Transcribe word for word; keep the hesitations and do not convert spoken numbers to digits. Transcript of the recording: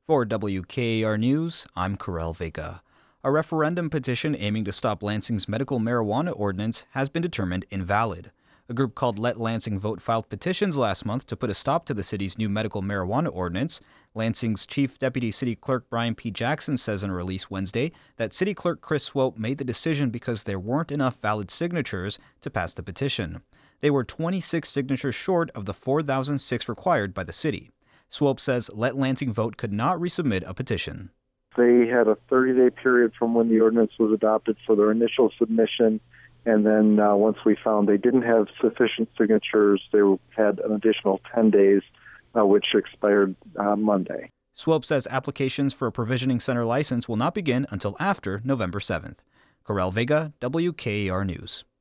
For W K A R News, I'm Karel Vega. A referendum petition aiming to stop Lansing's medical marijuana ordinance has been determined invalid. A group called Let Lansing Vote filed petitions last month to put a stop to the city's new medical marijuana ordinance. Lansing's Chief Deputy City Clerk Brian P. Jackson says in a release Wednesday that City Clerk Chris Swope made the decision because there weren't enough valid signatures to pass the petition. They were twenty-six signatures short of the four thousand six required by the city. Swope says Let Lansing Vote could not resubmit a petition. They had a thirty-day period from when the ordinance was adopted for their initial submission, and then uh, once we found they didn't have sufficient signatures, they had an additional ten days, uh, which expired uh, Monday. Swope says applications for a provisioning center license will not begin until after November seventh. Karel Vega, W K A R News.